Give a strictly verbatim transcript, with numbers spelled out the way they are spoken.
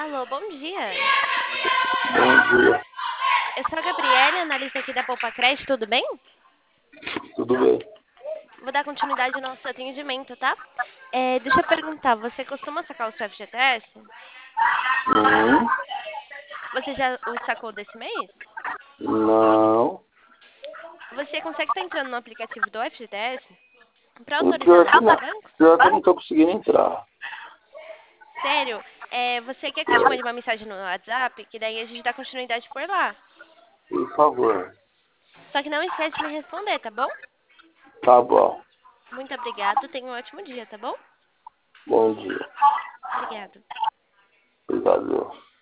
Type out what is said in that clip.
Alô, bom dia. Bom dia, Eu sou a Gabriele, analista aqui da Poupa Crédito, tudo bem? tudo bem? Vou dar continuidade ao nosso atendimento, tá? É, deixa eu perguntar, você costuma sacar o seu F G T S? Hum, Você já o sacou desse mês? não. Você consegue estar entrando no aplicativo do F G T S para O autorizar pior no que nosso não. banco? Pior que eu não tô conseguindo entrar. Sério? É, você quer que eu te mande uma mensagem no WhatsApp? Que daí a gente dá continuidade por lá. Por favor. Só que não esquece de me responder, tá bom? Tá bom. Muito obrigado, tenha um ótimo dia, tá bom? Bom dia. Obrigado. Obrigado.